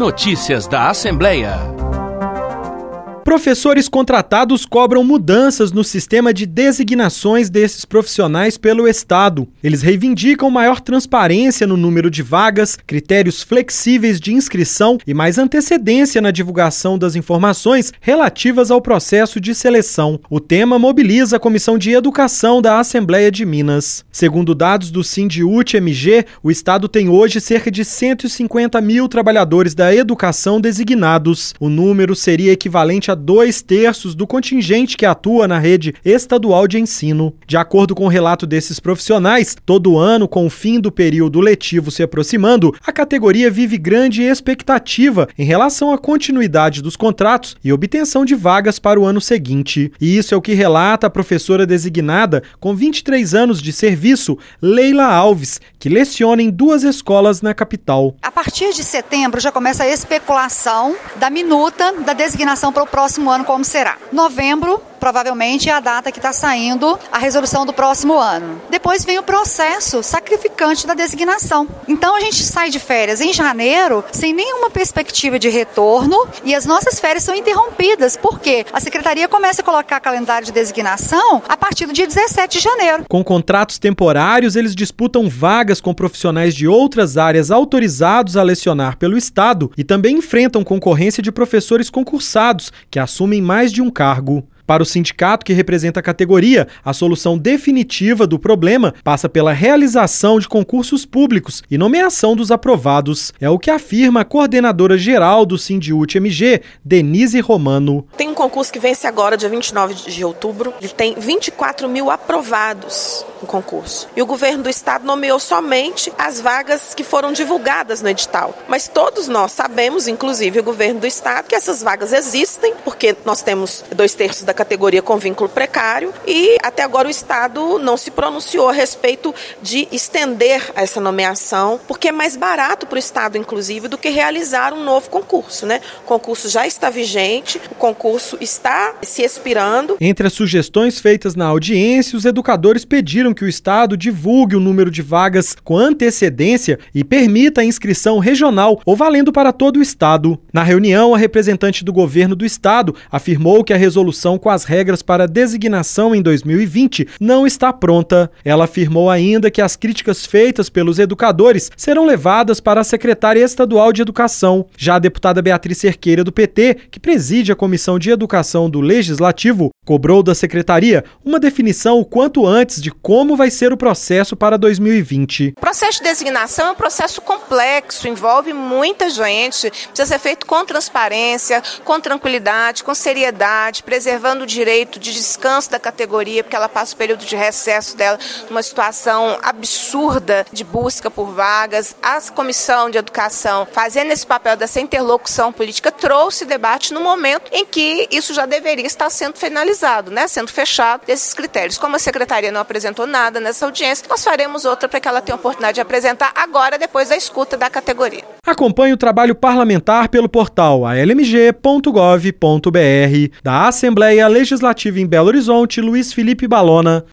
Notícias da Assembleia. Professores contratados cobram mudanças no sistema de designações desses profissionais pelo Estado. Eles reivindicam maior transparência no número de vagas, critérios flexíveis de inscrição e mais antecedência na divulgação das informações relativas ao processo de seleção. O tema mobiliza a Comissão de Educação da Assembleia de Minas. Segundo dados do Sindiúte-MG, o Estado tem hoje cerca de 150 mil trabalhadores da educação designados. O número seria equivalente a 2/3 do contingente que atua na rede estadual de ensino. De acordo com o relato desses profissionais, todo ano, com o fim do período letivo se aproximando, a categoria vive grande expectativa em relação à continuidade dos contratos e obtenção de vagas para o ano seguinte. E isso é o que relata a professora designada com 23 anos de serviço, Leila Alves, que leciona em 2 escolas na capital. A partir de setembro já começa a especulação da minuta da designação para o próximo ano, como será. Novembro, provavelmente, é a data que está saindo a resolução do próximo ano. Depois vem o processo sacrificante da designação. Então a gente sai de férias em janeiro sem nenhuma perspectiva de retorno e as nossas férias são interrompidas, porque a Secretaria começa a colocar calendário de designação a partir do dia 17 de janeiro. Com contratos temporários, eles disputam vagas com profissionais de outras áreas autorizados a lecionar pelo Estado e também enfrentam concorrência de professores concursados, que assumem mais de um cargo. Para o sindicato que representa a categoria, a solução definitiva do problema passa pela realização de concursos públicos e nomeação dos aprovados. É o que afirma a coordenadora geral do Sindiúte-MG, Denise Romano. Tem um concurso que vence agora, dia 29 de outubro. Ele tem 24 mil aprovados no concurso. E o governo do estado nomeou somente as vagas que foram divulgadas no edital. Mas todos nós sabemos, inclusive o governo do estado, que essas vagas existem, porque nós temos 2/3 da categoria com vínculo precário e até agora o Estado não se pronunciou a respeito de estender essa nomeação, porque é mais barato para o Estado, inclusive, do que realizar um novo concurso, né? O concurso já está vigente, o concurso está se expirando. Entre as sugestões feitas na audiência, os educadores pediram que o Estado divulgue o número de vagas com antecedência e permita a inscrição regional ou valendo para todo o Estado. Na reunião, a representante do governo do Estado afirmou que a resolução com as regras para designação em 2020 não está pronta. Ela afirmou ainda que as críticas feitas pelos educadores serão levadas para a secretária estadual de Educação. Já a deputada Beatriz Cerqueira, do PT, que preside a Comissão de Educação do Legislativo, cobrou da secretaria uma definição o quanto antes de como vai ser o processo para 2020. O processo de designação é um processo complexo, envolve muita gente, precisa ser feito com transparência, com tranquilidade, com seriedade, preservando o direito de descanso da categoria, porque ela passa o período de recesso dela numa situação absurda de busca por vagas. A Comissão de Educação, fazendo esse papel dessa interlocução política, trouxe debate no momento em que isso já deveria estar sendo finalizado, né? Sendo fechado desses critérios. Como a Secretaria não apresentou nada nessa audiência, nós faremos outra para que ela tenha a oportunidade de apresentar agora, depois da escuta da categoria. Acompanhe o trabalho parlamentar pelo portal almg.gov.br. Da Assembleia Legislativa em Belo Horizonte, Luiz Felipe Balona.